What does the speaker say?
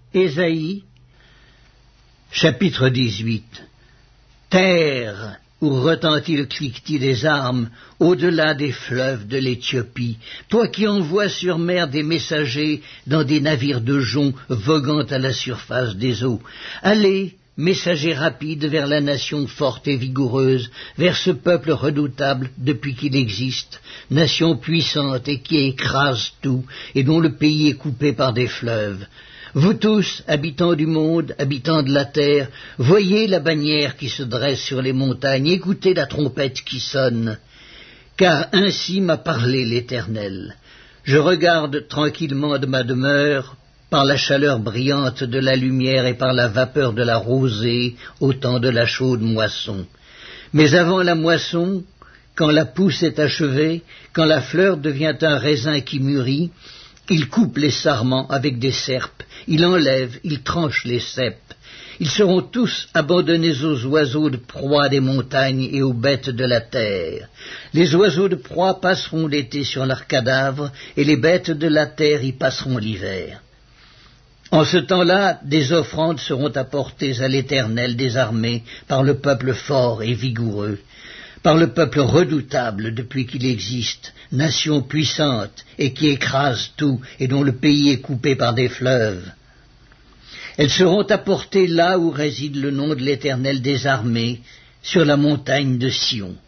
Ésaïe, chapitre 18. Terre où retentit le cliquetis des armes, au-delà des fleuves de l'Éthiopie, toi qui envoies sur mer des messagers dans des navires de jonc voguant à la surface des eaux. Allez, messagers rapides vers la nation forte et vigoureuse, vers ce peuple redoutable depuis qu'il existe, nation puissante et qui écrase tout, et dont le pays est coupé par des fleuves. Vous tous, habitants du monde, habitants de la terre, voyez la bannière qui se dresse sur les montagnes, écoutez la trompette qui sonne. Car ainsi m'a parlé l'Éternel. Je regarde tranquillement de ma demeure, par la chaleur brillante de la lumière et par la vapeur de la rosée, au temps de la chaude moisson. Mais avant la moisson, quand la pousse est achevée, quand la fleur devient un raisin qui mûrit, il coupe les sarments avec des serpes, il enlève, il tranche les cèpes. Ils seront tous abandonnés aux oiseaux de proie des montagnes et aux bêtes de la terre. Les oiseaux de proie passeront l'été sur leurs cadavres, et les bêtes de la terre y passeront l'hiver. En ce temps-là, des offrandes seront apportées à l'Éternel des armées par le peuple fort et vigoureux, par le peuple redoutable depuis qu'il existe, nation puissante et qui écrase tout et dont le pays est coupé par des fleuves. Elles seront apportées là où réside le nom de l'Éternel des armées, sur la montagne de Sion.